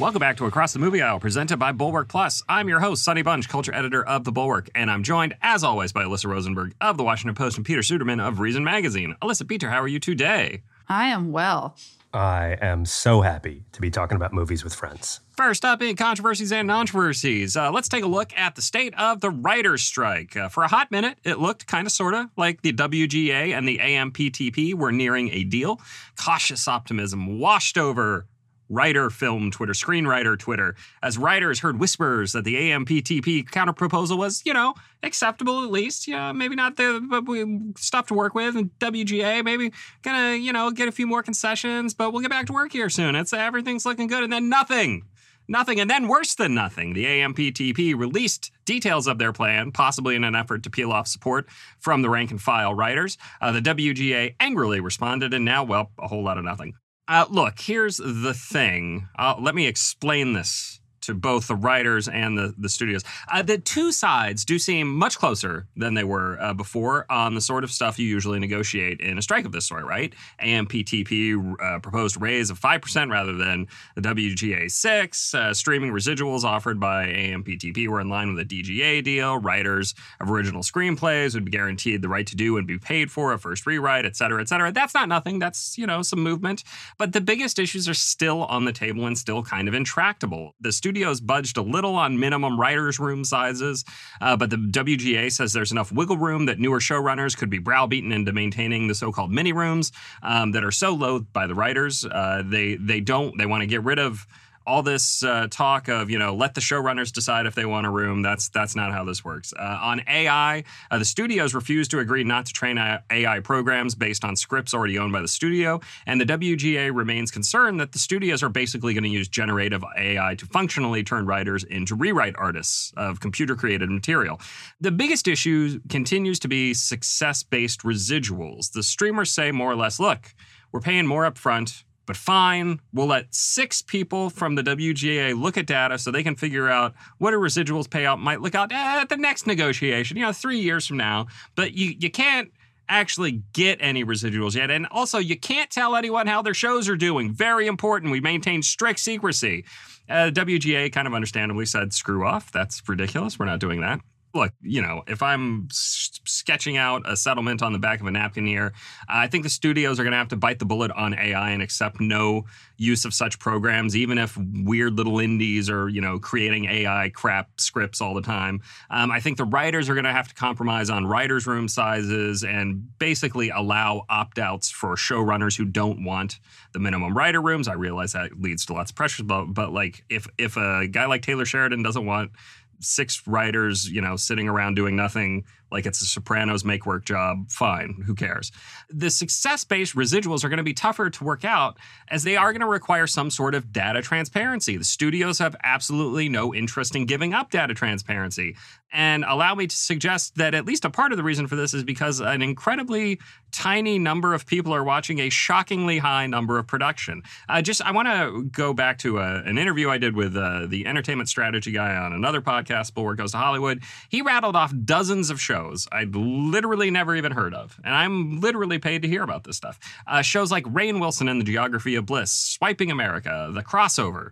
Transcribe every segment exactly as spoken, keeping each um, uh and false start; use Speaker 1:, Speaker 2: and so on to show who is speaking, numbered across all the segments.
Speaker 1: Welcome back to Across the Movie Aisle, presented by Bulwark Plus. I'm your host, Sonny Bunch, culture editor of The Bulwark, and I'm joined, as always, by Alyssa Rosenberg of The Washington Post and Peter Suderman of Reason Magazine. Alyssa, Peter, how are you today?
Speaker 2: I am well.
Speaker 3: I am so happy to be talking about movies with friends.
Speaker 1: First up in controversies and controversies, uh, let's take a look at the state of the writer's strike. Uh, for a hot minute, it looked kind of sort of like the W G A and the A M P T P were nearing a deal. Cautious optimism washed over writer, film, Twitter, screenwriter, Twitter, as writers heard whispers that the A M P T P counterproposal was, you know, acceptable at least. Yeah, maybe not the but we, stuff to work with. And W G A maybe gonna, you know, get a few more concessions, but we'll get back to work here soon. It's everything's looking good, and then nothing. Nothing, and then worse than nothing. The A M P T P released details of their plan, possibly in an effort to peel off support from the rank-and-file writers. Uh, the W G A angrily responded, and now, well, a whole lot of nothing. Uh, look, here's the thing. Uh, let me explain this to both the writers and the, the studios. Uh, the two sides do seem much closer than they were uh, before on the sort of stuff you usually negotiate in a strike of this sort, right? A M P T P uh, proposed a raise of five percent rather than the W G A six. Uh, streaming residuals offered by A M P T P were in line with a D G A deal. Writers of original screenplays would be guaranteed the right to do and be paid for a first rewrite, et cetera, et cetera. That's not nothing. That's, you know, some movement. But the biggest issues are still on the table and still kind of intractable. The studio Studios budged a little on minimum writers' room sizes, uh, but the W G A says there's enough wiggle room that newer showrunners could be browbeaten into maintaining the so-called mini rooms um, that are so loathed by the writers. Uh, they they don't they want to get rid of all this uh, talk of, you know, let the showrunners decide if they want a room. That's that's not how this works. Uh, on A I, uh, the studios refused to agree not to train A I programs based on scripts already owned by the studio, and the W G A remains concerned that the studios are basically going to use generative A I to functionally turn writers into rewrite artists of computer-created material. The biggest issue continues to be success-based residuals. The streamers say more or less, look, we're paying more upfront, but fine, we'll let six people from the W G A look at data so they can figure out what a residuals payout might look out at the next negotiation, you know, three years from now. But you, you can't actually get any residuals yet. And also, you can't tell anyone how their shows are doing. Very important. We maintain strict secrecy. Uh, W G A kind of understandably said, screw off. That's ridiculous. We're not doing that. Look, you know, if I'm s- sketching out a settlement on the back of a napkin here, I think the studios are going to have to bite the bullet on A I and accept no use of such programs, even if weird little indies are, you know, creating A I crap scripts all the time. Um, I think the writers are going to have to compromise on writers' room sizes and basically allow opt-outs for showrunners who don't want the minimum writer rooms. I realize that leads to lots of pressure, but, but like, if if a guy like Taylor Sheridan doesn't want six writers, you know, sitting around doing nothing like it's a Sopranos make work job, fine, who cares? The success-based residuals are going to be tougher to work out as they are going to require some sort of data transparency. The studios have absolutely no interest in giving up data transparency. And allow me to suggest that at least a part of the reason for this is because an incredibly tiny number of people are watching a shockingly high number of production. Uh, just, I want to go back to a, an interview I did with uh, the entertainment strategy guy on another podcast, Bulwark Goes to Hollywood. He rattled off dozens of shows I'd literally never even heard of. And I'm literally paid to hear about this stuff. Uh, shows like Rainn Wilson and the Geography of Bliss, Swiping America, The Crossover,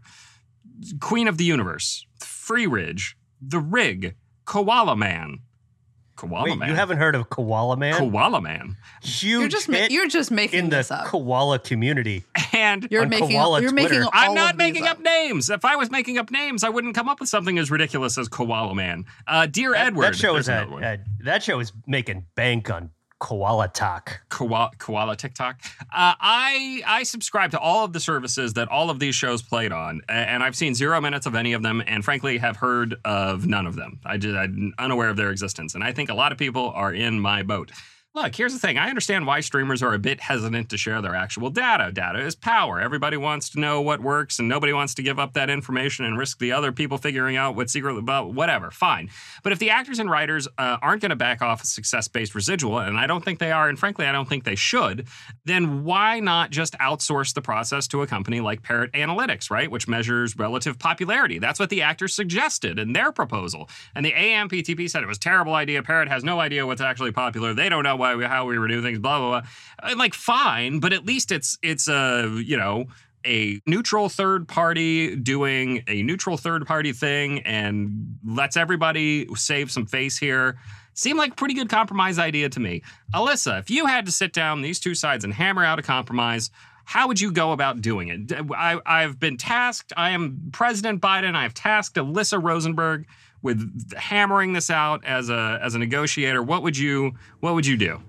Speaker 1: Queen of the Universe, Free Ridge, The Rig, Koala Man. Koala
Speaker 3: Wait,
Speaker 1: Man.
Speaker 3: you haven't heard of Koala Man?
Speaker 1: Koala Man.
Speaker 3: Huge
Speaker 2: You're just ma-
Speaker 3: hit
Speaker 2: you're just making
Speaker 3: in the
Speaker 2: this up.
Speaker 3: koala community.
Speaker 1: And
Speaker 2: You're
Speaker 3: on
Speaker 2: making
Speaker 3: koala
Speaker 2: you're making
Speaker 3: Twitter.
Speaker 2: all
Speaker 1: I'm not
Speaker 2: of these
Speaker 1: making up names. If I was making up names, I wouldn't come up with something as ridiculous as Koala Man. Uh, Dear
Speaker 3: That,
Speaker 1: Edward.
Speaker 3: that show is
Speaker 1: there's
Speaker 3: a,
Speaker 1: another one.
Speaker 3: a, that show is making bank on koala talk.
Speaker 1: Koala, koala TikTok. Uh, I I subscribe to all of the services that all of these shows played on, a- and I've seen zero minutes of any of them, and frankly have heard of none of them. I just, I'm unaware of their existence, and I think a lot of people are in my boat. Look, here's the thing. I understand why streamers are a bit hesitant to share their actual data. Data is power. Everybody wants to know what works, and nobody wants to give up that information and risk the other people figuring out what's secretly about whatever. Fine. But if the actors and writers uh, aren't going to back off a success-based residual, and I don't think they are, and frankly, I don't think they should, then why not just outsource the process to a company like Parrot Analytics, right, which measures relative popularity? That's what the actors suggested in their proposal. And the A M P T P said it was a terrible idea. Parrot has no idea what's actually popular. They don't know why we, how we renew things, blah, blah, blah. And like, fine, but at least it's, it's a, you know, a neutral third party doing a neutral third party thing and lets everybody save some face here. Seemed like a pretty good compromise idea to me. Alyssa, if you had to sit down these two sides and hammer out a compromise, how would you go about doing it? I, I've been tasked, I am President Biden, I've tasked Alyssa Rosenberg with hammering this out as a as a negotiator. What would you what would you do?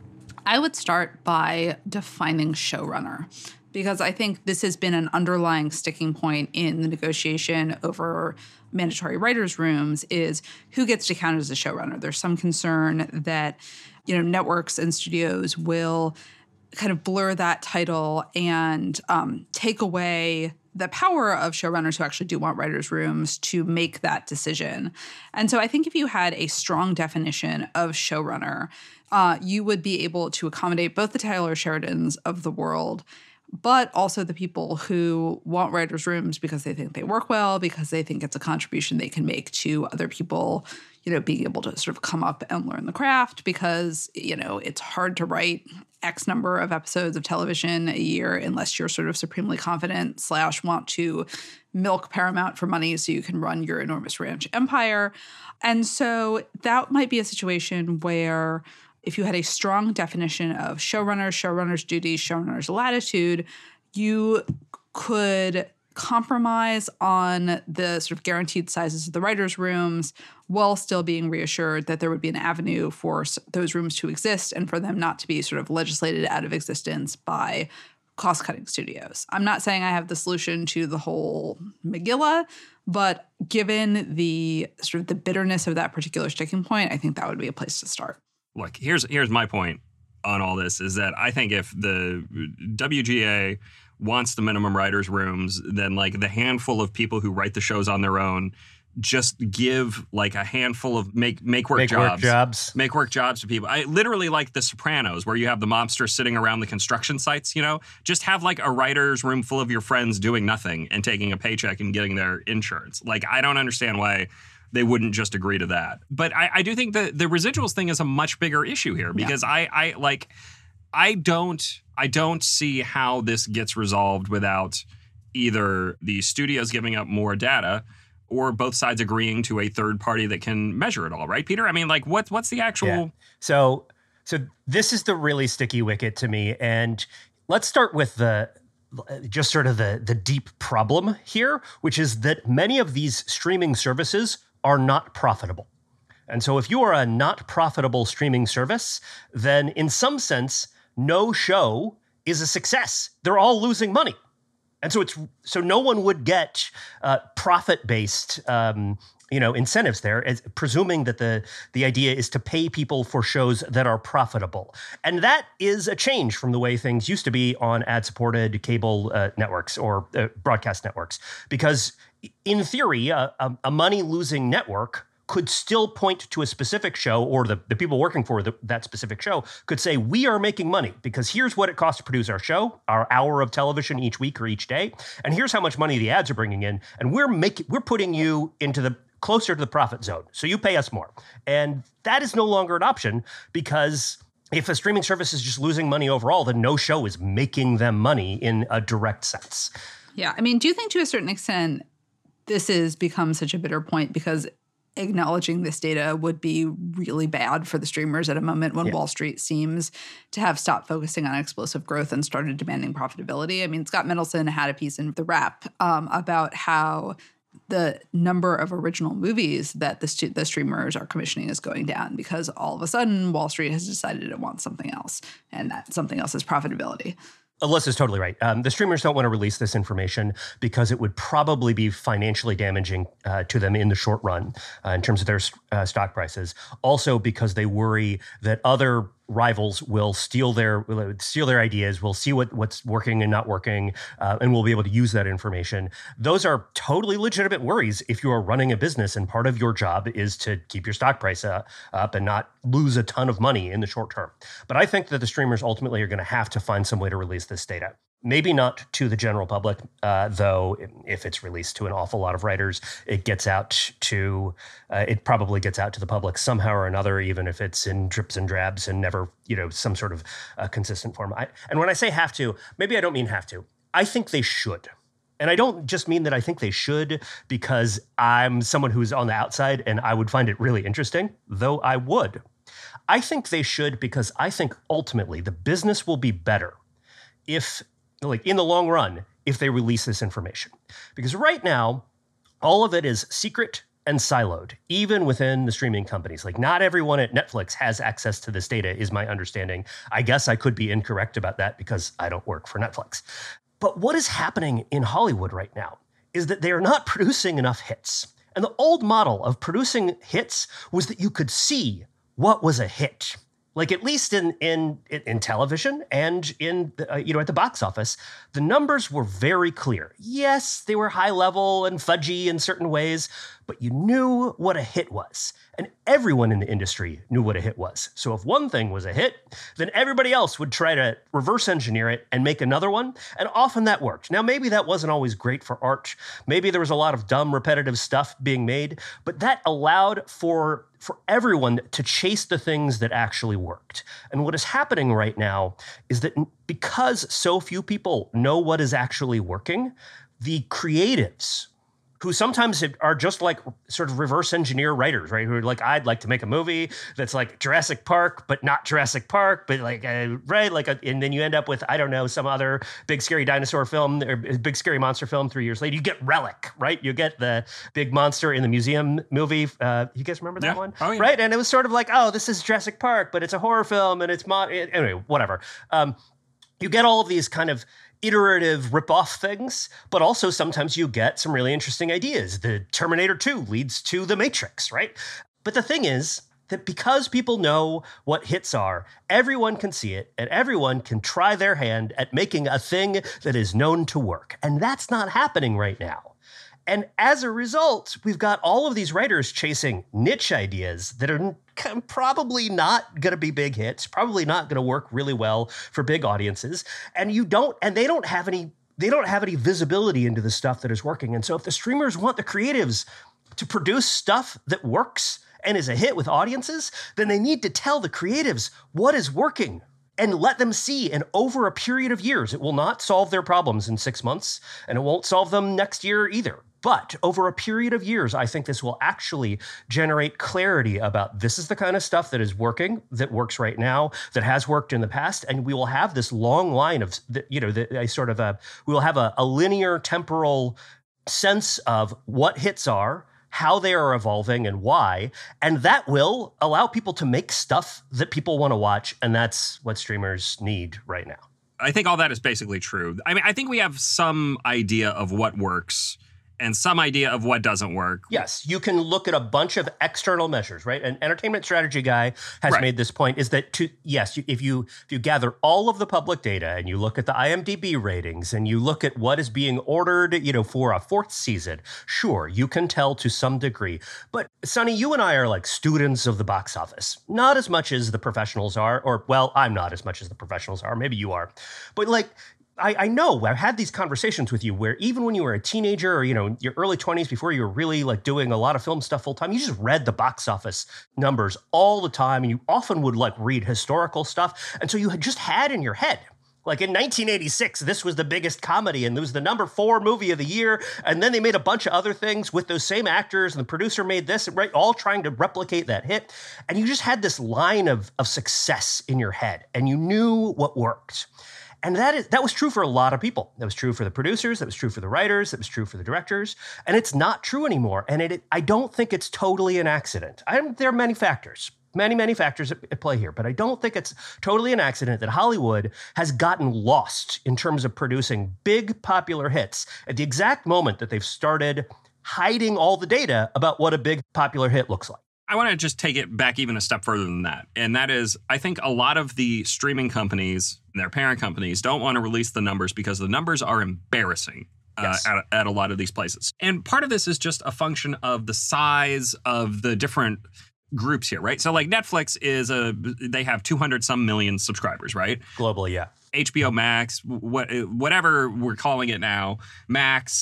Speaker 2: I would start by defining showrunner, because I think this has been an underlying sticking point in the negotiation over mandatory writers' rooms is who gets to count as a showrunner. There's some concern that, you know, networks and studios will kind of blur that title and um, take away the power of showrunners who actually do want writers' rooms to make that decision. And so I think if you had a strong definition of showrunner, uh, you would be able to accommodate both the Taylor Sheridans of the world, but also the people who want writers' rooms because they think they work well, because they think it's a contribution they can make to other people, you know, being able to sort of come up and learn the craft, because, you know, it's hard to write X number of episodes of television a year unless you're sort of supremely confident slash want to milk Paramount for money so you can run your enormous ranch empire. And so that might be a situation where if you had a strong definition of showrunners, showrunners' duties, showrunners' latitude, you could compromise on the sort of guaranteed sizes of the writers' rooms while still being reassured that there would be an avenue for those rooms to exist and for them not to be sort of legislated out of existence by cost-cutting studios. I'm not saying I have the solution to the whole Megillah, but given the sort of the bitterness of that particular sticking point, I think that would be a place to start.
Speaker 1: Look, here's here's my point on all this is that I think if the W G A wants the minimum writers' rooms, then like the handful of people who write the shows on their own just give like a handful of make make work
Speaker 3: Make
Speaker 1: jobs.
Speaker 3: work jobs.
Speaker 1: Make work jobs to people. I literally like The Sopranos, where you have the mobsters sitting around the construction sites, you know? Just have like a writer's room full of your friends doing nothing and taking a paycheck and getting their insurance. Like, I don't understand why they wouldn't just agree to that. But I, I do think the the residuals thing is a much bigger issue here because yeah. I, I like I don't I don't see how this gets resolved without either the studios giving up more data or both sides agreeing to a third party that can measure it all, right, Peter? I mean, like, what what's the actual?
Speaker 3: Yeah. So so this is the really sticky wicket to me, and let's start with the. just sort of the the deep problem here, which is that many of these streaming services are not profitable. And so if you are a not profitable streaming service, then in some sense, no show is a success. They're all losing money. And so it's so no one would get uh, profit-based um, you know, incentives there, as, presuming that the the idea is to pay people for shows that are profitable. And that is a change from the way things used to be on ad-supported cable uh, networks or uh, broadcast networks. Because in theory, a, a, a money-losing network could still point to a specific show, or the, the people working for the, that specific show could say, we are making money because here's what it costs to produce our show, our hour of television each week or each day, and here's how much money the ads are bringing in, and we're making we're putting you into the closer to the profit zone, so you pay us more. And that is no longer an option because if a streaming service is just losing money overall, then no show is making them money in a direct sense.
Speaker 2: Yeah, I mean, do you think to a certain extent this has become such a bitter point because acknowledging this data would be really bad for the streamers at a moment when yeah. Wall Street seems to have stopped focusing on explosive growth and started demanding profitability? I mean, Scott Mendelson had a piece in The Wrap um, about how the number of original movies that the, stu- the streamers are commissioning is going down because all of a sudden Wall Street has decided it wants something else, and that something else is profitability.
Speaker 3: Alyssa's totally right. Um, the streamers don't want to release this information because it would probably be financially damaging uh, to them in the short run uh, in terms of their uh, stock prices. Also because they worry that other rivals will steal their will steal their ideas, will see what, what's working and not working, uh, and will be able to use that information. Those are totally legitimate worries if you are running a business and part of your job is to keep your stock price uh, up and not lose a ton of money in the short term. But I think that the streamers ultimately are going to have to find some way to release this data. Maybe not to the general public, uh, though if it's released to an awful lot of writers, it gets out to, uh, it probably gets out to the public somehow or another, even if it's in drips and drabs and never, you know, some sort of uh, consistent form. I, and when I say have to, maybe I don't mean have to. I think they should. And I don't just mean that I think they should because I'm someone who's on the outside and I would find it really interesting, though I would. I think they should because I think ultimately the business will be better if, like in the long run, if they release this information. Because right now, all of it is secret and siloed, even within the streaming companies. Like not everyone at Netflix has access to this data, is my understanding. I guess I could be incorrect about that because I don't work for Netflix. But what is happening in Hollywood right now is that they are not producing enough hits. And the old model of producing hits was that you could see what was a hit. Like at least in in in television and in uh, you know at the box office, the numbers were very clear. Yes, they were high level and fudgy in certain ways, but you knew what a hit was. And everyone in the industry knew what a hit was. So if one thing was a hit, then everybody else would try to reverse engineer it and make another one. And often that worked. Now, maybe that wasn't always great for art. Maybe there was a lot of dumb, repetitive stuff being made, but that allowed for for everyone to chase the things that actually worked. And what is happening right now is that because so few people know what is actually working, the creatives, who sometimes are just like sort of reverse engineer writers, right? Who are like, I'd like to make a movie that's like Jurassic Park, but not Jurassic Park, but like, uh, right? Like, a, and then you end up with, I don't know, some other big scary dinosaur film or big scary monster film three years later. You get Relic, right? You get the big monster in the museum movie. Uh, you guys remember that
Speaker 1: yeah.
Speaker 3: one?
Speaker 1: Oh, yeah.
Speaker 3: Right? And it was sort of like, oh, this is Jurassic Park, but it's a horror film and it's, mo- anyway, whatever. Um, you get all of these kind of iterative rip-off things, but also sometimes you get some really interesting ideas. The Terminator two leads to The Matrix, right? But the thing is that because people know what hits are, everyone can see it and everyone can try their hand at making a thing that is known to work. And that's not happening right now. And as a result, we've got all of these writers chasing niche ideas that are probably not going to be big hits, probably not going to work really well for big audiences. And you don't, and they don't have any, they don't have any visibility into the stuff that is working. And so if the streamers want the creatives to produce stuff that works and is a hit with audiences, then they need to tell the creatives what is working and let them see. And over a period of years, it will not solve their problems in six months, and it won't solve them next year either. But over a period of years, I think this will actually generate clarity about this is the kind of stuff that is working, that works right now, that has worked in the past. And we will have this long line of, you know, the, a sort of a, we will have a, a linear temporal sense of what hits are, how they are evolving and why. And that will allow people to make stuff that people want to watch. And that's what streamers need right now.
Speaker 1: I think all that is basically true. I mean, I think we have some idea of what works and some idea of what doesn't work.
Speaker 3: Yes, you can look at a bunch of external measures, right? An entertainment strategy guy has
Speaker 1: right.
Speaker 3: made this point, is that to yes, you, if you if you gather all of the public data and you look at the I M D B ratings and you look at what is being ordered, you know, for a fourth season, sure, you can tell to some degree. But Sonny, you and I are like students of the box office, not as much as the professionals are, or well, I'm not as much as the professionals are. Maybe you are, but like. I, I know I've had these conversations with you where even when you were a teenager or, you know, your early twenties, before you were really like doing a lot of film stuff full time, you just read the box office numbers all the time. And you often would like read historical stuff. And so you had just had in your head, like in nineteen eighty-six, this was the biggest comedy and it was the number four movie of the year. And then they made a bunch of other things with those same actors and the producer made this, right? All trying to replicate that hit. And you just had this line of, of success in your head and you knew what worked. And that is that was true for a lot of people. That was true for the producers. That was true for the writers. That was true for the directors. And it's not true anymore. And it, it I don't think it's totally an accident. I, there are many factors, many, many factors at, at play here. But I don't think it's totally an accident that Hollywood has gotten lost in terms of producing big popular hits at the exact moment that they've started hiding all the data about what a big popular hit looks like.
Speaker 1: I want to just take it back even a step further than that. And that is, I think a lot of the streaming companies and their parent companies don't want to release the numbers because the numbers are embarrassing uh, yes. at, at a lot of these places. And part of this is just a function of the size of the different groups here, right? So like Netflix is a, they have two hundred some million subscribers, right?
Speaker 3: Globally, yeah.
Speaker 1: H B O Max, what, whatever we're calling it now, Max,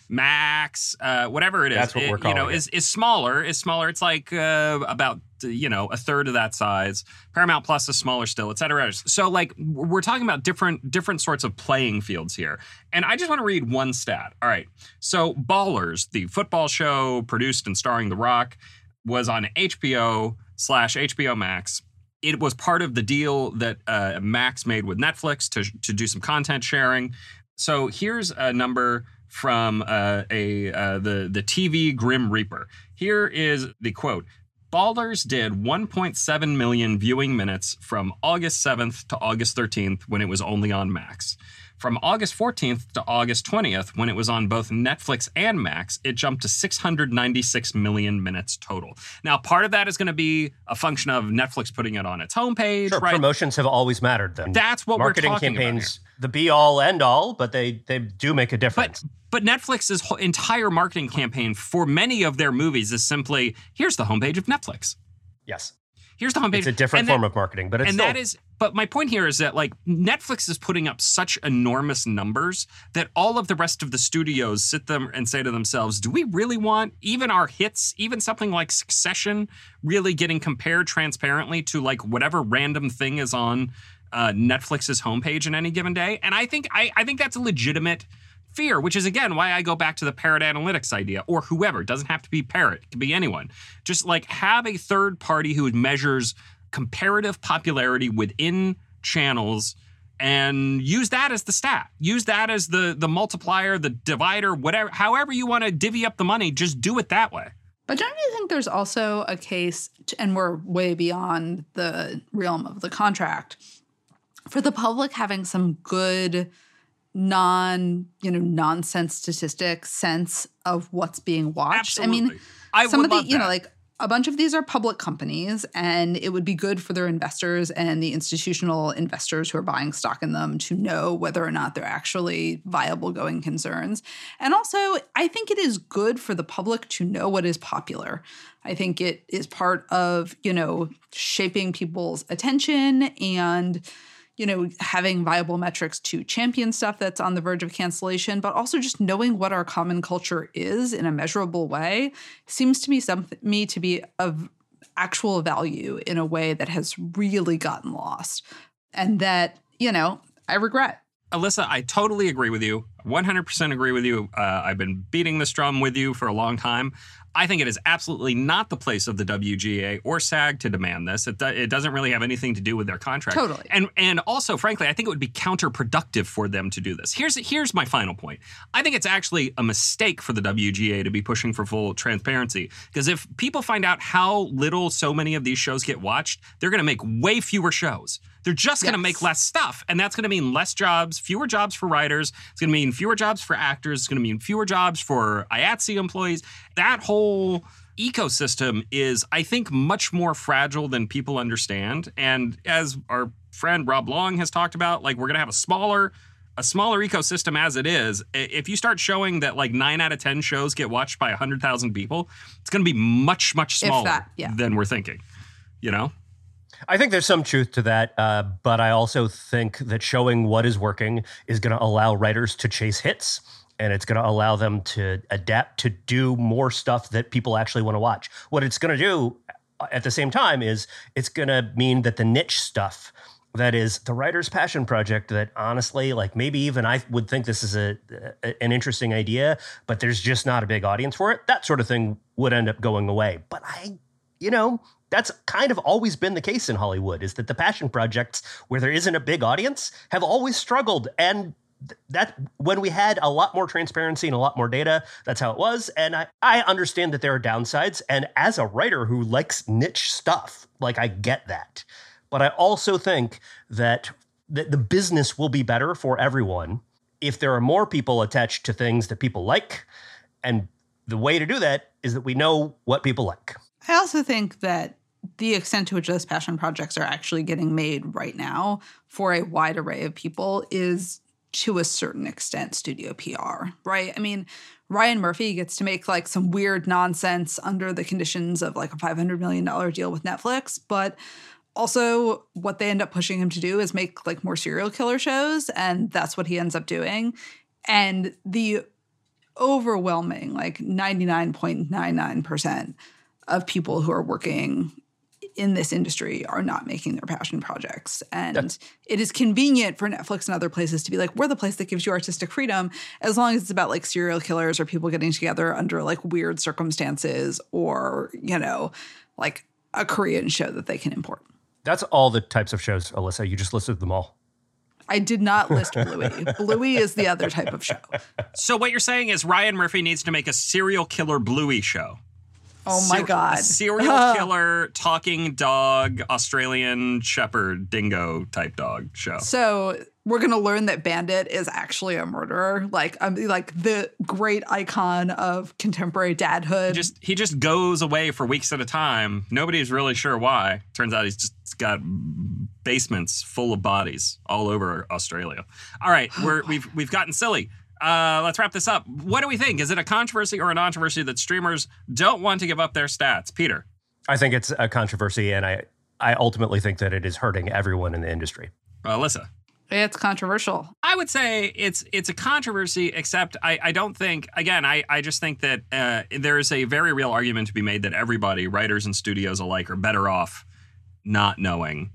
Speaker 1: Max, uh, whatever it is,
Speaker 3: That's what
Speaker 1: it,
Speaker 3: we're calling
Speaker 1: you know,
Speaker 3: it.
Speaker 1: is is smaller. Is smaller. It's like uh, about you know a third of that size. Paramount Plus is smaller still, et cetera. So like we're talking about different different sorts of playing fields here. And I just want to read one stat. All right. So Ballers, the football show produced and starring The Rock, was on H B O slash H B O Max. It was part of the deal that uh, Max made with Netflix to to do some content sharing. So here's a number from uh, a uh, the the T V Grim Reaper. Here is the quote. Ballers did one point seven million viewing minutes from August seventh to August thirteenth when it was only on Max. From August fourteenth to August twentieth, when it was on both Netflix and Max, it jumped to six hundred ninety-six million minutes total. Now, part of that is going to be a function of Netflix putting it on its homepage,
Speaker 3: Sure,
Speaker 1: right?
Speaker 3: promotions have always mattered, though.
Speaker 1: That's what
Speaker 3: Marketing
Speaker 1: we're talking
Speaker 3: campaigns,
Speaker 1: about here.
Speaker 3: the be-all, end-all, but they, they do make a difference.
Speaker 1: But, but Netflix's whole entire marketing campaign for many of their movies is simply, here's the homepage of Netflix.
Speaker 3: Yes.
Speaker 1: Here's the homepage.
Speaker 3: It's a different
Speaker 1: And
Speaker 3: form
Speaker 1: that-
Speaker 3: of marketing, but it's
Speaker 1: and
Speaker 3: still...
Speaker 1: that is, but my point here is that like Netflix is putting up such enormous numbers that all of the rest of the studios sit them and say to themselves, do we really want even our hits, even something like Succession, really getting compared transparently to like whatever random thing is on uh, Netflix's homepage in any given day? And I think I, I think that's a legitimate fear, which is again why I go back to the Parrot Analytics idea, or whoever. It doesn't have to be Parrot, it can be anyone. Just like have a third party who measures comparative popularity within channels and use that as the stat. Use that as the the multiplier, the divider, whatever, however you want to divvy up the money, just do it that way.
Speaker 2: But don't you think there's also a case, and we're way beyond the realm of the contract, for the public having some good non, you know, nonsense statistic sense of what's being watched?
Speaker 1: Absolutely.
Speaker 2: I mean,
Speaker 1: I
Speaker 2: some
Speaker 1: would
Speaker 2: of the,
Speaker 1: love
Speaker 2: you know,
Speaker 1: that.
Speaker 2: like a bunch of these are public companies, and it would be good for their investors and the institutional investors who are buying stock in them to know whether or not they're actually viable going concerns. And also, I think it is good for the public to know what is popular. I think it is part of, you know, shaping people's attention and, you know, having viable metrics to champion stuff that's on the verge of cancellation, but also just knowing what our common culture is in a measurable way seems to me something me to be of actual value in a way that has really gotten lost, and that, you know, I regret.
Speaker 1: Alyssa, I totally agree with you. one hundred percent agree with you. Uh, I've been beating this drum with you for a long time. I think it is absolutely not the place of the W G A or SAG to demand this. It, do, it doesn't really have anything to do with their contract.
Speaker 2: Totally.
Speaker 1: And and also, frankly, I think it would be counterproductive for them to do this. Here's here's my final point. I think it's actually a mistake for the W G A to be pushing for full transparency. Because if people find out how little so many of these shows get watched, they're going to make way fewer shows. They're just going to
Speaker 2: Yes.
Speaker 1: make less stuff. And that's going to mean less jobs, fewer jobs for writers. It's going to mean fewer jobs for actors. It's going to mean fewer jobs for I A T S E employees. That whole ecosystem is, I think, much more fragile than people understand. And as our friend Rob Long has talked about, like we're going to have a smaller a smaller ecosystem as it is. If you start showing that like nine out of ten shows get watched by one hundred thousand people, it's going to be much, much
Speaker 2: If
Speaker 1: smaller
Speaker 2: that, yeah.
Speaker 1: than we're thinking, you know?
Speaker 3: I think there's some truth to that, uh, but I also think that showing what is working is going to allow writers to chase hits, and it's going to allow them to adapt to do more stuff that people actually want to watch. What it's going to do at the same time is it's going to mean that the niche stuff, that is the writer's passion project, that honestly, like maybe even I would think this is a, a an interesting idea, but there's just not a big audience for it, that sort of thing would end up going away. But I, you know, that's kind of always been the case in Hollywood, is that the passion projects where there isn't a big audience have always struggled. And th- that when we had a lot more transparency and a lot more data, that's how it was. And I, I understand that there are downsides. And as a writer who likes niche stuff, like I get that. But I also think that th- the business will be better for everyone if there are more people attached to things that people like. And the way to do that is that we know what people like.
Speaker 2: I also think that the extent to which those passion projects are actually getting made right now for a wide array of people is, to a certain extent, studio P R, right? I mean, Ryan Murphy gets to make like some weird nonsense under the conditions of like a five hundred million dollars deal with Netflix, but also what they end up pushing him to do is make like more serial killer shows, and that's what he ends up doing. And the overwhelming, like ninety-nine point nine nine percent of people who are working in this industry are not making their passion projects. And That's- it is convenient for Netflix and other places to be like, we're the place that gives you artistic freedom, as long as it's about like serial killers or people getting together under like weird circumstances or, you know, like a Korean show that they can import.
Speaker 3: That's all the types of shows, Alyssa. You just listed them all.
Speaker 2: I did not list Bluey. Bluey is the other type of show.
Speaker 1: So what you're saying is Ryan Murphy needs to make a serial killer Bluey show.
Speaker 2: Oh my
Speaker 1: Ser-
Speaker 2: God.
Speaker 1: A serial killer, talking dog, Australian shepherd, dingo type dog show.
Speaker 2: So we're going to learn that Bandit is actually a murderer. Like, um, like the great icon of contemporary dadhood.
Speaker 1: He just, he just goes away for weeks at a time. Nobody's really sure why. Turns out he's just got basements full of bodies all over Australia. All right, we're, we've we've gotten silly. Uh, let's wrap this up. What do we think? Is it a controversy or a controversy that streamers don't want to give up their stats? Peter?
Speaker 3: I think it's a controversy, and I, I ultimately think that it is hurting everyone in the industry.
Speaker 1: Uh, Alyssa?
Speaker 2: It's controversial.
Speaker 1: I would say it's it's a controversy, except I, I don't think, again, I, I just think that uh, there is a very real argument to be made that everybody, writers and studios alike, are better off not knowing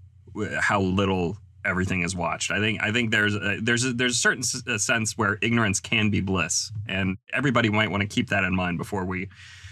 Speaker 1: how little everything is watched. I think I think there's a, there's a, there's a certain s- sense where ignorance can be bliss, and everybody might want to keep that in mind before we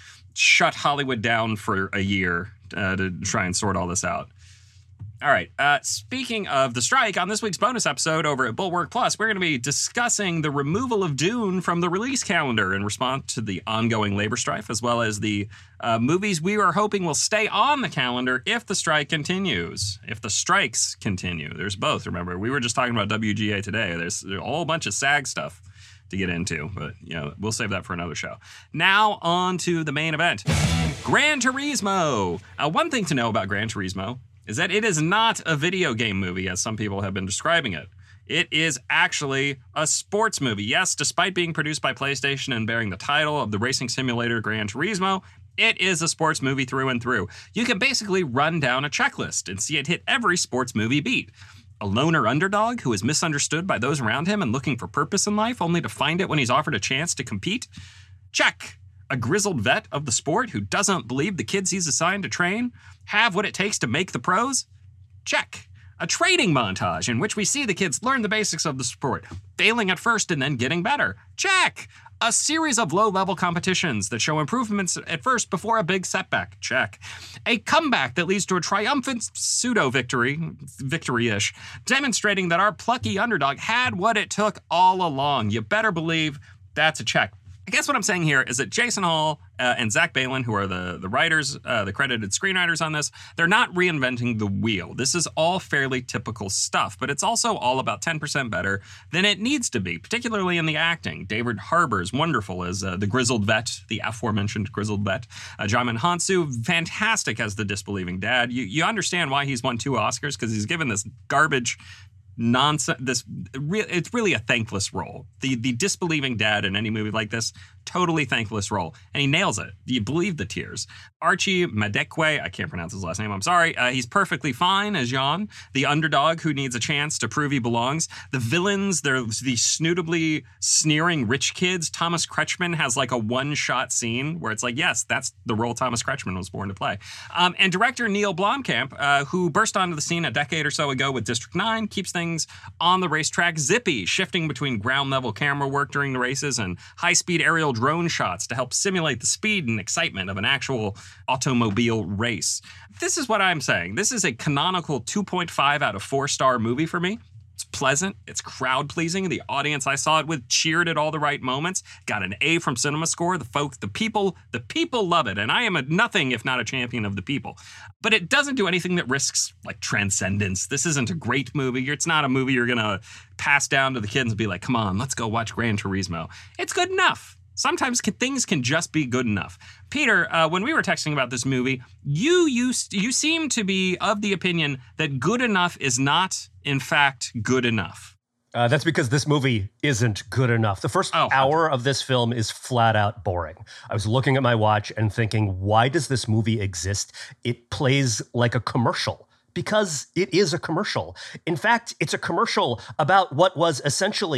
Speaker 1: shut Hollywood down for a year uh, to try and sort all this out. All right. Uh, speaking of the strike, on this week's bonus episode over at Bulwark Plus, we're going to be discussing the removal of Dune from the release calendar in response to the ongoing labor strife, as well as the uh, movies we are hoping will stay on the calendar if the strike continues, if the strikes continue. There's both, remember. We were just talking about W G A today. There's a whole bunch of SAG stuff to get into, but, you know, we'll save that for another show. Now on to the main event. Gran Turismo. Uh, one thing to know about Gran Turismo is that it is not a video game movie, as some people have been describing it. It is actually a sports movie. Yes, despite being produced by PlayStation and bearing the title of the racing simulator Gran Turismo, it is a sports movie through and through. You can basically run down a checklist and see it hit every sports movie beat. A loner underdog who is misunderstood by those around him and looking for purpose in life, only to find it when he's offered a chance to compete? Check. A grizzled vet of the sport who doesn't believe the kids he's assigned to train have what it takes to make the pros? Check. A training montage in which we see the kids learn the basics of the sport, failing at first and then getting better. Check. A series of low-level competitions that show improvements at first before a big setback. Check. A comeback that leads to a triumphant pseudo-victory, victory-ish, demonstrating that our plucky underdog had what it took all along. You better believe that's a check. I guess what I'm saying here is that Jason Hall uh, and Zach Balin, who are the, the writers, uh, the credited screenwriters on this, they're not reinventing the wheel. This is all fairly typical stuff, but it's also all about ten percent better than it needs to be, particularly in the acting. David Harbour is wonderful as uh, the grizzled vet, the aforementioned grizzled vet. Uh, Djimon Hounsou, fantastic as the disbelieving dad. You, you understand why he's won two Oscars, because he's given this garbage nonsense. This re- it's really a thankless role. The the disbelieving dad in any movie like this, totally thankless role, and he nails it. You believe the tears. Archie Madekwe, I can't pronounce his last name. I'm sorry. Uh, he's perfectly fine as Jean, the underdog who needs a chance to prove he belongs. The villains, they're the snootably sneering rich kids. Thomas Kretschmann has like a one-shot scene where it's like, yes, that's the role Thomas Kretschmann was born to play. Um, and director Neil Blomkamp, uh, who burst onto the scene a decade or so ago with District nine, keeps things on the racetrack zippy, shifting between ground-level camera work during the races and high-speed aerial drone shots to help simulate the speed and excitement of an actual automobile race. This is what I'm saying. This is a canonical two point five out of four star movie for me. It's pleasant. It's crowd-pleasing. The audience I saw it with cheered at all the right moments. Got an A from CinemaScore. The folk, the people, the people love it. And I am a nothing if not a champion of the people. But it doesn't do anything that risks, like, transcendence. This isn't a great movie. It's not a movie you're going to pass down to the kids and be like, come on, let's go watch Gran Turismo. It's good enough. Sometimes things can just be good enough. Peter, uh, when we were texting about this movie, you used you seem to be of the opinion that good enough is not, in fact, good enough.
Speaker 3: Uh, that's because this movie isn't good enough. The first oh, hour of this film is flat out boring. I was looking at my watch and thinking, why does this movie exist? It plays like a commercial. Because it is a commercial. In fact, it's a commercial about what was essentially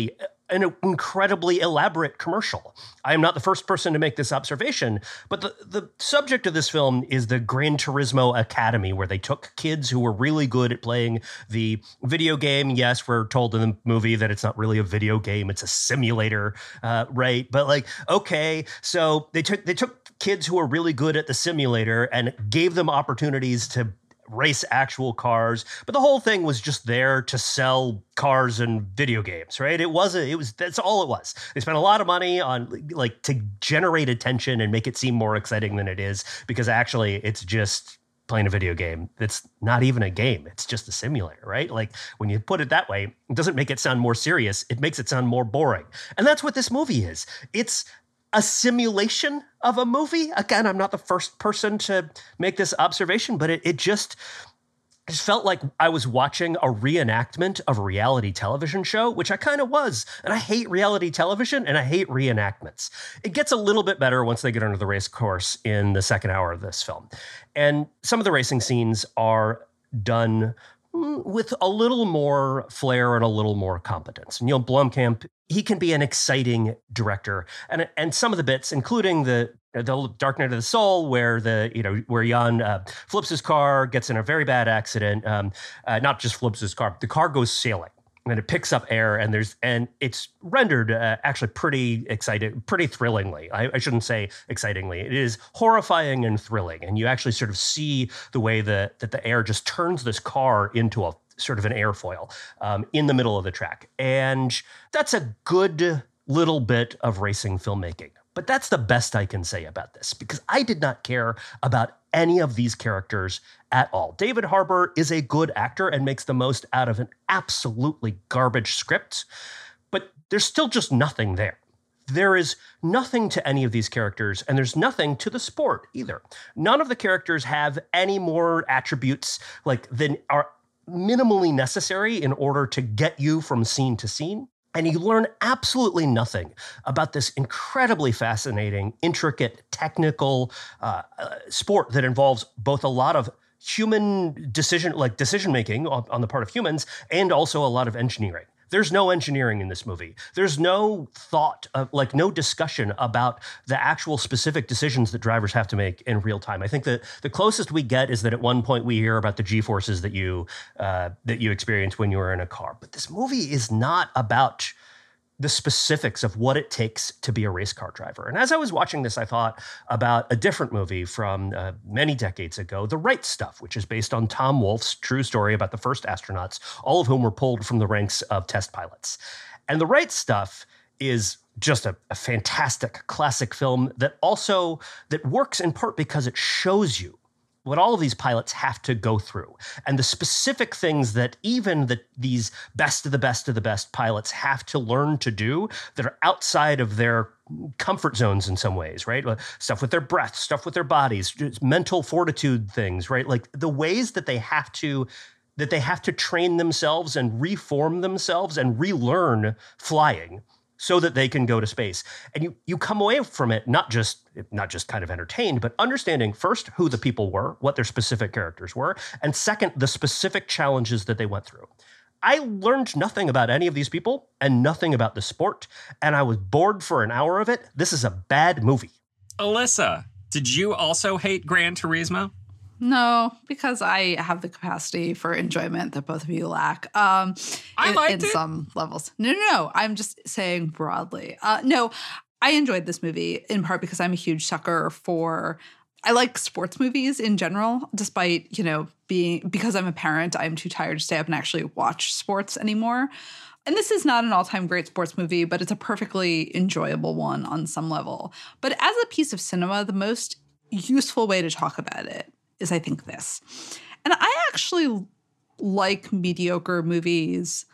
Speaker 3: an incredibly elaborate commercial. I am not the first person to make this observation, but the, the subject of this film is the Gran Turismo Academy, where they took kids who were really good at playing the video game. Yes, we're told in the movie that it's not really a video game, it's a simulator, uh, right? But like, okay, so they took they took kids who were really good at the simulator and gave them opportunities to race actual cars, but the whole thing was just there to sell cars and video games, right? It wasn't, it was, that's all it was. They spent a lot of money on like to generate attention and make it seem more exciting than it is, because actually it's just playing a video game. It's not even a game. It's just a simulator, right? Like when you put it that way, it doesn't make it sound more serious. It makes it sound more boring. And that's what this movie is. It's a simulation of a movie. Again, I'm not the first person to make this observation, but it, it just, just felt like I was watching a reenactment of a reality television show, which I kind of was. And I hate reality television and I hate reenactments. It gets a little bit better once they get onto the race course in the second hour of this film. And some of the racing scenes are done with a little more flair and a little more competence. Neil Blomkamp, he can be an exciting director. And and some of the bits, including the the Dark Knight of the Soul, where the you know where Jan uh, flips his car, gets in a very bad accident. Um, uh, not just flips his car, the car goes sailing. And it picks up air, and there's and it's rendered uh, actually pretty exciting, pretty thrillingly. I, I shouldn't say excitingly. It is horrifying and thrilling, and you actually sort of see the way that that the air just turns this car into a sort of an airfoil um, in the middle of the track, and that's a good little bit of racing filmmaking. But that's the best I can say about this, because I did not care about any of these characters at all. David Harbour is a good actor and makes the most out of an absolutely garbage script, but there's still just nothing there. There is nothing to any of these characters, and there's nothing to the sport either. None of the characters have any more attributes like than are minimally necessary in order to get you from scene to scene. And you learn absolutely nothing about this incredibly fascinating, intricate, technical uh, uh, sport that involves both a lot of human decision, like decision making on, on the part of humans, and also a lot of engineering. There's no engineering in this movie. There's no thought, of, like no discussion about the actual specific decisions that drivers have to make in real time. I think that the closest we get is that at one point we hear about the G-forces that you uh, that you experience when you are in a car. But this movie is not about the specifics of what it takes to be a race car driver. And as I was watching this, I thought about a different movie from uh, many decades ago, The Right Stuff, which is based on Tom Wolfe's true story about the first astronauts, all of whom were pulled from the ranks of test pilots. And The Right Stuff is just a, a fantastic classic film that also, that works in part because it shows you what all of these pilots have to go through, and the specific things that even the, these best of the best of the best pilots have to learn to do that are outside of their comfort zones in some ways, right? Stuff with their breath, stuff with their bodies, just mental fortitude things, right? Like the ways that they have to that they have to train themselves and reform themselves and relearn flying so that they can go to space. And you you come away from it not just not just kind of entertained, but understanding first who the people were, what their specific characters were, and second, the specific challenges that they went through. I learned nothing about any of these people and nothing about the sport, and I was bored for an hour of it. This is a bad movie.
Speaker 1: Alyssa, did you also hate Gran Turismo?
Speaker 2: No, because I have the capacity for enjoyment that both of you lack. Um,
Speaker 1: I
Speaker 2: in,
Speaker 1: liked
Speaker 2: in
Speaker 1: it.
Speaker 2: some levels. No, no, no. I'm just saying broadly. Uh, no, I enjoyed this movie in part because I'm a huge sucker for. I like sports movies in general, despite, you know, being because I'm a parent, I'm too tired to stay up and actually watch sports anymore. And this is not an all-time great sports movie, but it's a perfectly enjoyable one on some level. But as a piece of cinema, the most useful way to talk about it is, I think, this. And I actually like mediocre movies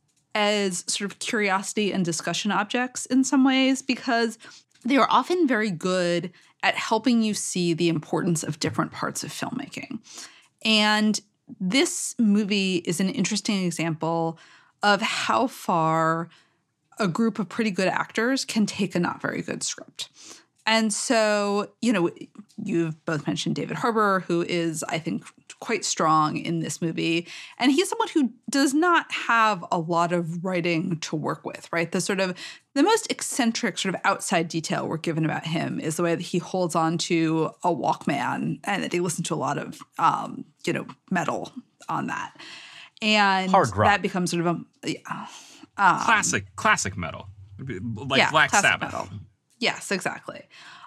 Speaker 2: as sort of curiosity and discussion objects in some ways, because they are often very good at helping you see the importance of different parts of filmmaking. And this movie is an interesting example of how far a group of pretty good actors can take a not very good script. And so, you know, you've both mentioned David Harbour, who is, I think, quite strong in this movie. And he's someone who does not have a lot of writing to work with, right? The sort of the most eccentric sort of outside detail we're given about him is the way that he holds on to a Walkman and that he listens to a lot of, um, you know, metal on that. And
Speaker 3: hard rock.
Speaker 2: That becomes sort of a yeah, um,
Speaker 1: classic, classic metal, like
Speaker 2: yeah,
Speaker 1: Black Sabbath.
Speaker 2: Metal. Yes, exactly.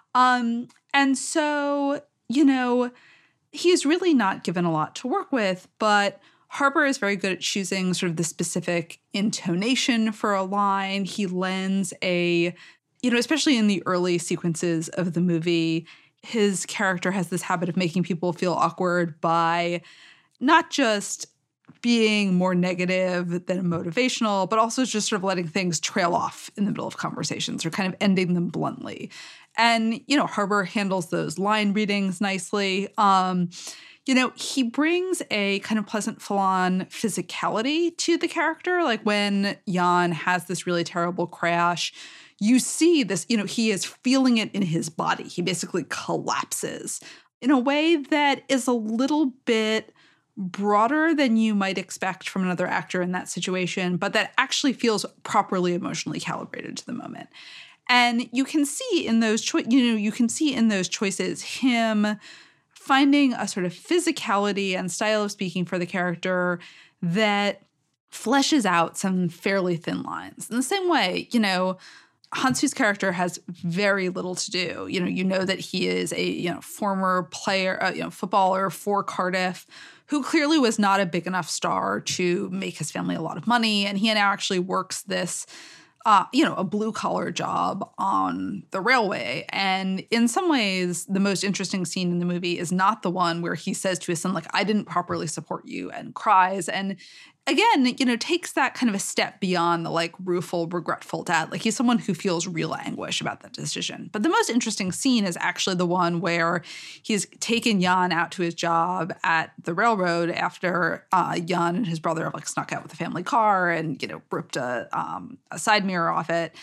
Speaker 2: Um, and so, you know, he's really not given a lot to work with, but Harbour is very good at choosing sort of the specific intonation for a line. He lends a, you know, especially in the early sequences of the movie, his character has this habit of making people feel awkward by not just being more negative than motivational, but also just sort of letting things trail off in the middle of conversations or kind of ending them bluntly. And, you know, Harbour handles those line readings nicely. Um, you know, he brings a kind of pleasant full-on physicality to the character. Like when Jan has this really terrible crash, you see this, you know, he is feeling it in his body. He basically collapses in a way that is a little bit broader than you might expect from another actor in that situation, but that actually feels properly emotionally calibrated to the moment. And you can see in those cho- you know, you can see in those choices him finding a sort of physicality and style of speaking for the character that fleshes out some fairly thin lines. In the same way, you know, Hansu's character has very little to do. You know, you know that he is a, you know, former player, uh, you know, footballer for Cardiff, who clearly was not a big enough star to make his family a lot of money. And he now actually works this, uh, you know, a blue collar job on the railway. And in some ways, the most interesting scene in the movie is not the one where he says to his son, like, I didn't properly support you, and cries. And again, you know, takes that kind of a step beyond the like rueful, regretful dad. Like he's someone who feels real anguish about that decision. But the most interesting scene is actually the one where he's taken Jan out to his job at the railroad after uh, Jan and his brother have like snuck out with the family car and, you know, ripped a, um, a side mirror off it.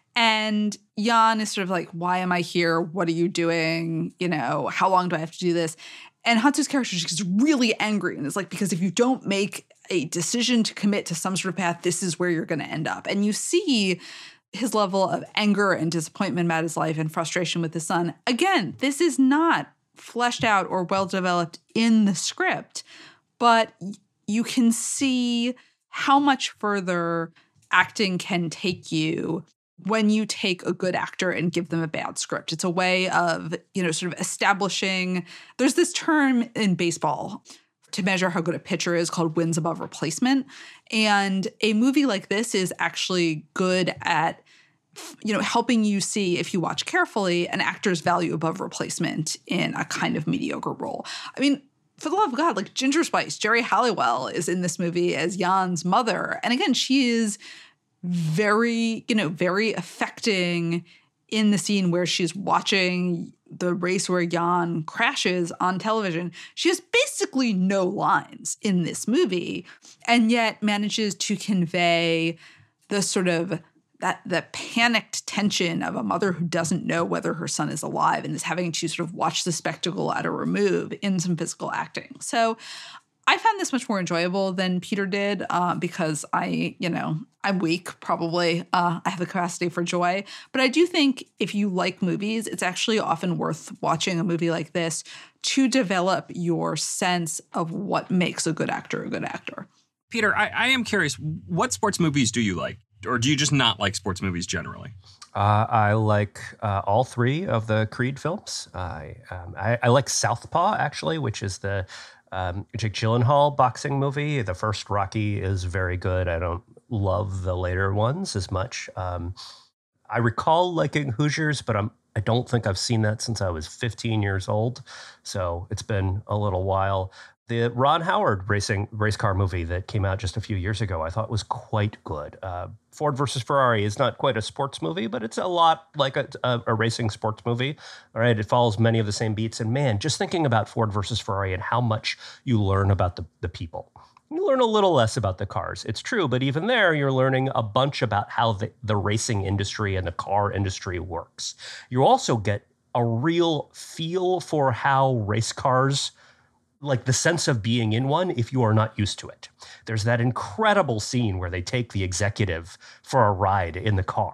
Speaker 2: And Jan is sort of like, why am I here? What are you doing? You know, how long do I have to do this? And Hansu's character just gets really angry and is like, because if you don't make a decision to commit to some sort of path, this is where you're going to end up. And you see his level of anger and disappointment about his life and frustration with his son. Again, this is not fleshed out or well-developed in the script, but you can see how much further acting can take you when you take a good actor and give them a bad script. It's a way of, you know, sort of establishing, there's this term in baseball to measure how good a pitcher is called wins above replacement. And a movie like this is actually good at, you know, helping you see, if you watch carefully, an actor's value above replacement in a kind of mediocre role. I mean, for the love of God, like Ginger Spice, Jerry Halliwell is in this movie as Jan's mother. And again, she is very, you know, very affecting in the scene where she's watching the race where Jan crashes on television. She has basically no lines in this movie and yet manages to convey the sort of that the panicked tension of a mother who doesn't know whether her son is alive and is having to sort of watch the spectacle at a remove in some physical acting. So I found this much more enjoyable than Peter did uh, because I, you know, I'm weak, probably. Uh, I have the capacity for joy. But I do think if you like movies, it's actually often worth watching a movie like this to develop your sense of what makes a good actor a good actor.
Speaker 1: Peter, I, I am curious, what sports movies do you like? Or do you just not like sports movies generally?
Speaker 3: Uh, I like uh, all three of the Creed films. I, um, I I like Southpaw, actually, which is the um, Jake Gyllenhaal boxing movie. The first Rocky is very good. I don't love the later ones as much. Um, I recall liking Hoosiers, but I'm I don't think I've seen that since I was fifteen years old. So it's been a little while. The Ron Howard racing race car movie that came out just a few years ago, I thought was quite good. Uh, Ford versus Ferrari is not quite a sports movie, but it's a lot like a, a, a racing sports movie. All right, it follows many of the same beats. And man, just thinking about Ford versus Ferrari and how much you learn about the, the people. You learn a little less about the cars. It's true, but even there, you're learning a bunch about how the, the racing industry and the car industry works. You also get a real feel for how race cars, like the sense of being in one if you are not used to it. There's that incredible scene where they take the executive for a ride in the car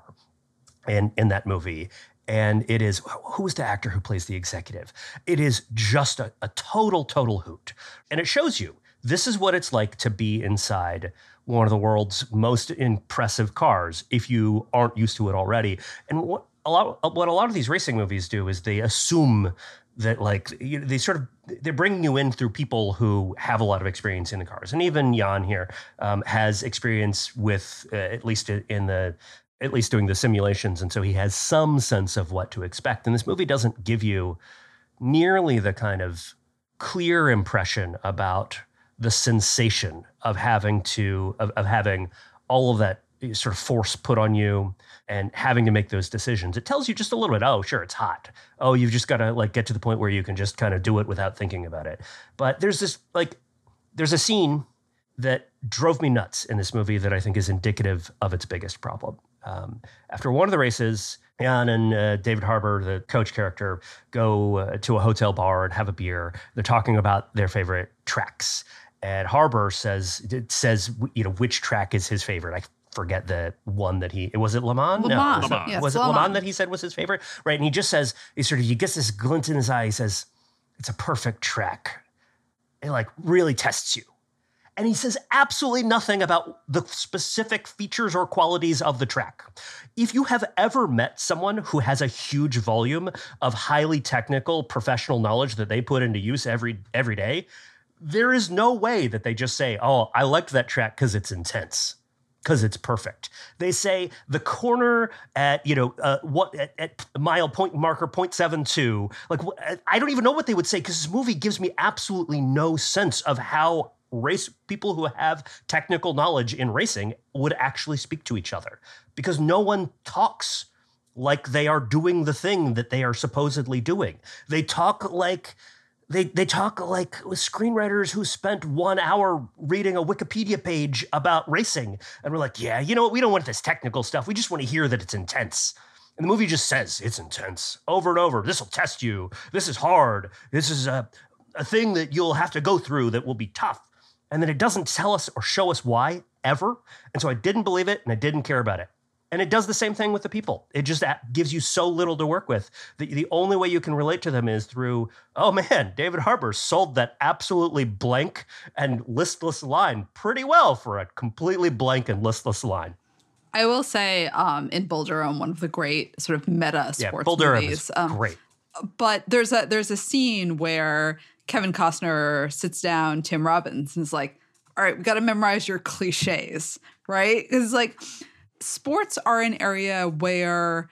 Speaker 3: in, in that movie. And it is, who's the actor who plays the executive? It is just a, a total, total hoot. And it shows you, this is what it's like to be inside one of the world's most impressive cars if you aren't used to it already. And what a lot, what a lot of these racing movies do is they assume that, like, you know, they sort of, they're bringing you in through people who have a lot of experience in the cars. And even Jan here um, has experience with, uh, at least in the, at least doing the simulations. And so he has some sense of what to expect. And this movie doesn't give you nearly the kind of clear impression about the sensation of having to, of, of having all of that sort of force put on you and having to make those decisions. It tells you just a little bit, oh, sure, it's hot. Oh, you've just got to like get to the point where you can just kind of do it without thinking about it. But there's this, like, there's a scene that drove me nuts in this movie that I think is indicative of its biggest problem. Um, after one of the races, Jan and uh, David Harbour, the coach character, go uh, to a hotel bar and have a beer. They're talking about their favorite tracks. And Harbour says, it says, you know, which track is his favorite. I forget the one that he, was it Le Mans?
Speaker 2: Le
Speaker 3: No,
Speaker 2: Mans.
Speaker 3: was,
Speaker 1: Le
Speaker 3: it,
Speaker 1: Mans.
Speaker 2: Yes,
Speaker 3: was it
Speaker 2: Le
Speaker 3: Le Mans
Speaker 2: Mans.
Speaker 3: that he said was his favorite? Right. And he just says, he sort of, he gets this glint in his eye. He says, it's a perfect track. It like really tests you. And he says absolutely nothing about the specific features or qualities of the track. If you have ever met someone who has a huge volume of highly technical professional knowledge that they put into use every every day, there is no way that they just say, oh, I liked that track because it's intense, because it's perfect. They say the corner at, you know, uh, what at, at mile point marker point seven two. Like, I don't even know what they would say, because this movie gives me absolutely no sense of how race people who have technical knowledge in racing would actually speak to each other, because no one talks like they are doing the thing that they are supposedly doing. They talk like they they talk like screenwriters who spent one hour reading a Wikipedia page about racing, and we're like, yeah, you know what? We don't want this technical stuff. We just want to hear that it's intense. And the movie just says it's intense over and over. This will test you. This is hard. This is a a thing that you'll have to go through that will be tough. And then it doesn't tell us or show us why ever. And so I didn't believe it and I didn't care about it. And it does the same thing with the people. It just gives you so little to work with. The, the only way you can relate to them is through, oh man, David Harbour sold that absolutely blank and listless line pretty well for a completely blank and listless line.
Speaker 2: I will say, um, in Bull Durham, one of the great sort of meta sports
Speaker 3: yeah, Bull Durham
Speaker 2: movies.
Speaker 3: is
Speaker 2: Um,
Speaker 3: great.
Speaker 2: But there's a there's a scene where Kevin Costner sits down Tim Robbins and is like, all right, we got to memorize your cliches, right? Because like sports are an area where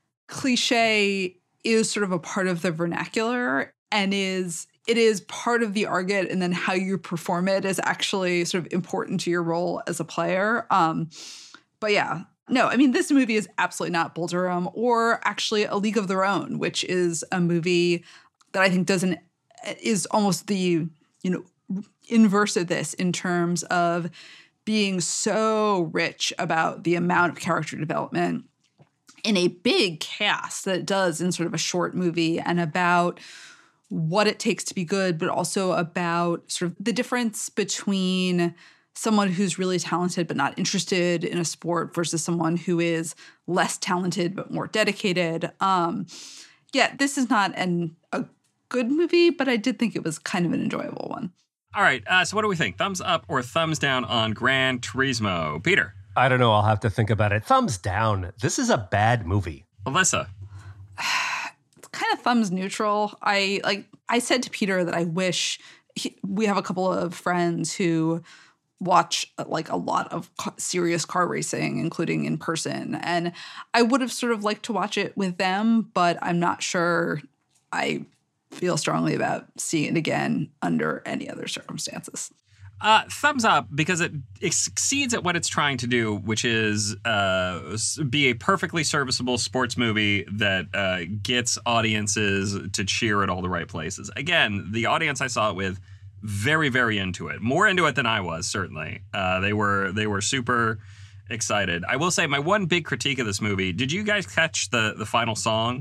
Speaker 2: cliche is sort of a part of the vernacular and is it is part of the argot, and then how you perform it is actually sort of important to your role as a player. Um, but yeah. No, I mean, this movie is absolutely not Bull Durham or actually A League of Their Own, which is a movie that I think doesn't, is almost the, you know, inverse of this in terms of being so rich about the amount of character development in a big cast that it does in sort of a short movie, and about what it takes to be good, but also about sort of the difference between someone who's really talented but not interested in a sport versus someone who is less talented but more dedicated. Um, yeah, this is not an a good movie, but I did think it was kind of an enjoyable one.
Speaker 1: All right, uh, so what do we think? Thumbs up or thumbs down on Gran Turismo? Peter?
Speaker 3: I don't know. I'll have to think about it. Thumbs down. This is a bad movie.
Speaker 1: Alyssa?
Speaker 2: It's kind of thumbs neutral. I like. I said to Peter that I wish he, we have a couple of friends who watch like a lot of ca- serious car racing, including in person. And I would have sort of liked to watch it with them, but I'm not sure I feel strongly about seeing it again under any other circumstances.
Speaker 1: Uh, thumbs up, because it, it succeeds at what it's trying to do, which is uh, be a perfectly serviceable sports movie that uh, gets audiences to cheer at all the right places. Again, the audience I saw it with, very, very into it. More into it than I was, certainly. Uh, they were they were super excited. I will say my one big critique of this movie, did you guys catch the, the final song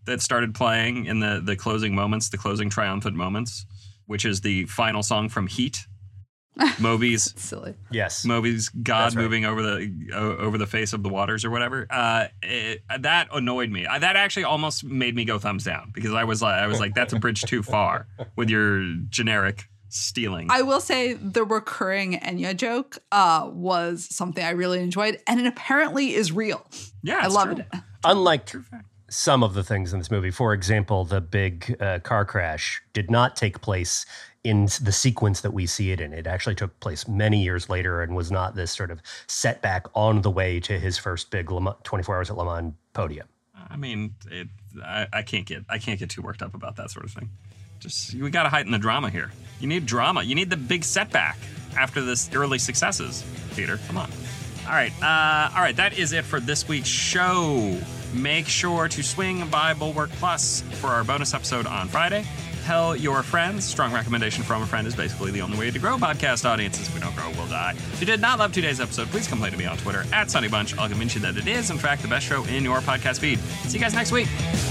Speaker 1: that started playing in the, the closing moments, the closing triumphant moments, which is the final song from Heat. Moby's
Speaker 2: silly.
Speaker 3: Yes.
Speaker 1: Moby's God
Speaker 3: right.
Speaker 1: moving over the uh, over the face of the waters or whatever. Uh, it, that annoyed me. I, that actually almost made me go thumbs down because I was like, I was like, that's a bridge too far with your generic stealing.
Speaker 2: I will say the recurring Enya joke uh, was something I really enjoyed, and it apparently is real.
Speaker 1: Yeah,
Speaker 2: I love
Speaker 1: true.
Speaker 2: it.
Speaker 3: Unlike some of the things in this movie, for example, the big uh, car crash did not take place in the sequence that we see it in. It actually took place many years later and was not this sort of setback on the way to his first big Le Mans, twenty-four Hours at Le Mans podium.
Speaker 1: I mean, it. I, I can't get I can't get too worked up about that sort of thing. Just we got to heighten the drama here. You need drama. You need the big setback after this early successes. Peter, come on. All right, uh, all right. That is it for this week's show. Make sure to swing by Bulwark Plus for our bonus episode on Friday. Tell your friends. Strong recommendation from a friend is basically the only way to grow podcast audiences. If we don't grow, we'll die. If you did not love today's episode, please complain to me on Twitter at Sunny Bunch. I'll convince you that it is, in fact, the best show in your podcast feed. See you guys next week.